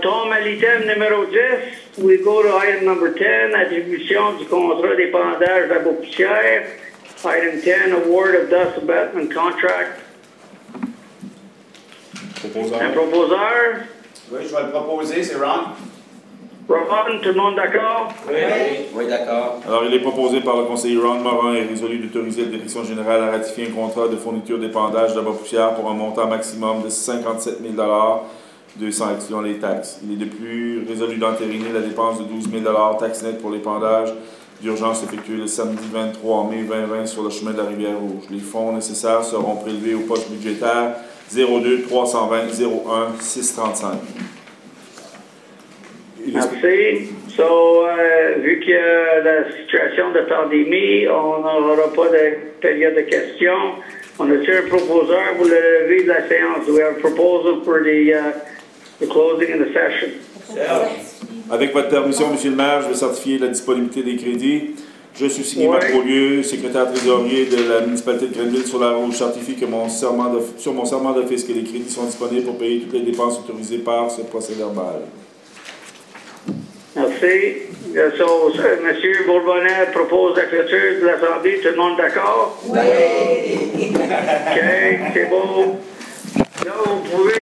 tombe à l'item numéro 10. We go to item number 10, attribution du contrat d'épandage de la Beaupousière. Item 10, award of dust abatement contract. Proposeur. Un proposeur. Oui, je vais le proposer, c'est Ron. Ron, tout le monde d'accord? Oui, d'accord. Alors, il est proposé par le conseiller Ron Morin et résolu d'autoriser la direction générale à ratifier un contrat de fourniture d'épandage de Beaupousière pour un montant maximum de 57 000 200 excluant les taxes. Il est de plus résolu d'entériner la dépense de 12 000 taxes nettes pour l'épandage d'urgence effectué le samedi 23 mai 2020 sur le chemin de la Rivière-Rouge. Les fonds nécessaires seront prélevés au poste budgétaire 02 320 01 635. Merci. So, vu qu'il y a la situation de pandémie, on n'aura pas de période de questions. On a-t-il un proposeur pour le lever de la séance? Do we have a proposal for the closing of the session? Avec votre permission, Monsieur le maire, je vais certifier la disponibilité des crédits. Je suis signé Marc Beaulieu, secrétaire trésorier de la municipalité de Grenville sur la Rouge, certifie que sur mon serment d'office que les crédits sont disponibles pour payer toutes les dépenses autorisées par ce procès-verbal. Merci. So, M. Bourbonnais propose la clôture de l'Assemblée. Tout le monde d'accord? Oui! OK, c'est beau. Là, vous pouvez...